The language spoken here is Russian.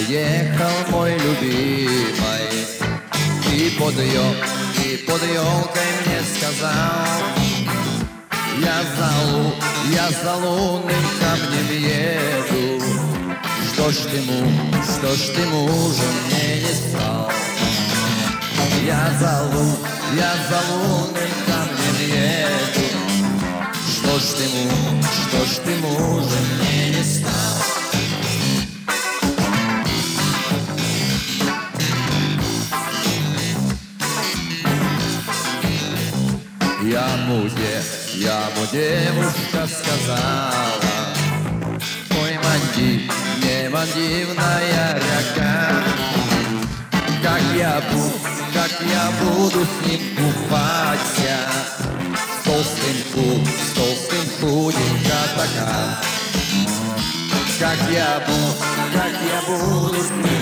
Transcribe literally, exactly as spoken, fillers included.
уехал мой любимый. И под ел, и под елкой мне сказал: Я за, лу, я за лунным камнем еду. Что ж ты, му, что ж ты мужем мне не стал? Я за, лу, я за лунным камнем еду. Что ж ты, му, что ж ты мужем мне не стал? Я муде, я му девушка сказала: Ой, манди, не мандивная река. Как я буду, как я буду с ним купаться, с толстым пу, с толстым худенько така. Как я буду, как я буду с ним